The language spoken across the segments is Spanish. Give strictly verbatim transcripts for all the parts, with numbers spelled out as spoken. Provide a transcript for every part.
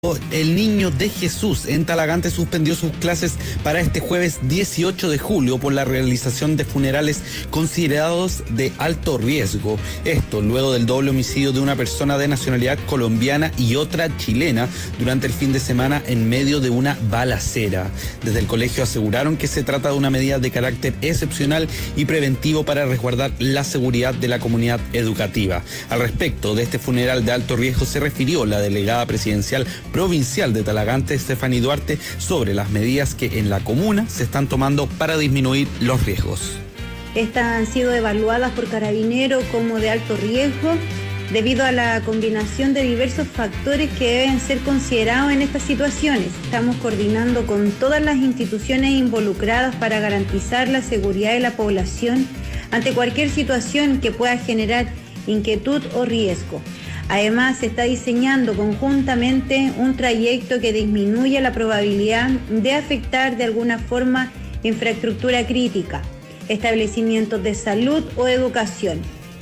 El Niño de Jesús en Talagante suspendió sus clases para este jueves dieciocho de julio por la realización de funerales considerados de alto riesgo. Esto luego del doble homicidio de una persona de nacionalidad colombiana y otra chilena durante el fin de semana en medio de una balacera. Desde el colegio aseguraron que se trata de una medida de carácter excepcional y preventivo para resguardar la seguridad de la comunidad educativa. Al respecto de este funeral de alto riesgo se refirió la delegada presidencial provincial de Talagante, Stephanie Duarte, sobre las medidas que en la comuna se están tomando para disminuir los riesgos. Estas han sido evaluadas por Carabineros como de alto riesgo debido a la combinación de diversos factores que deben ser considerados en estas situaciones. Estamos coordinando con todas las instituciones involucradas para garantizar la seguridad de la población ante cualquier situación que pueda generar inquietud o riesgo. Además, se está diseñando conjuntamente un trayecto que disminuya la probabilidad de afectar de alguna forma infraestructura crítica, establecimientos de salud o educación.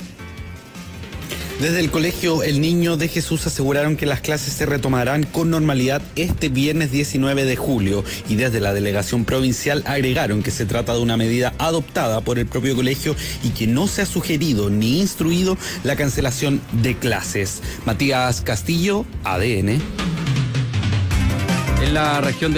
Desde el colegio El Niño de Jesús aseguraron que las clases se retomarán con normalidad este viernes diecinueve de julio y desde la delegación provincial agregaron que se trata de una medida adoptada por el propio colegio y que no se ha sugerido ni instruido la cancelación de clases. Matías Castillo, A D N. En la región de